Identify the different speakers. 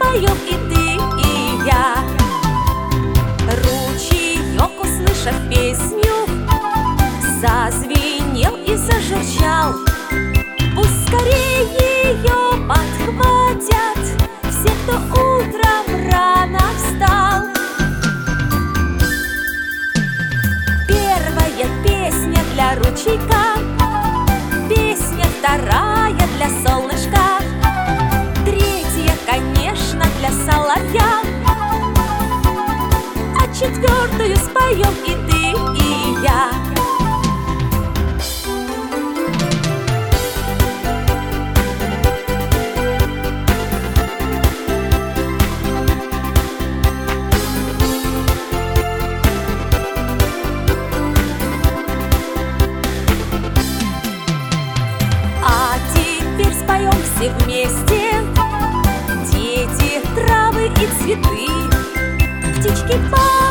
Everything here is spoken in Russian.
Speaker 1: споем и ты, и я. Ручеек, услышав песню, зазвенел и зажурчал. Пусть скорее ее подхватят все, кто утром рано встал. Первая песня для ручейка, песня вторая для солнышка, третья, конечно, для соловья, а четвертую споем и ты, и я. Все вместе, дети, травы и цветы, птички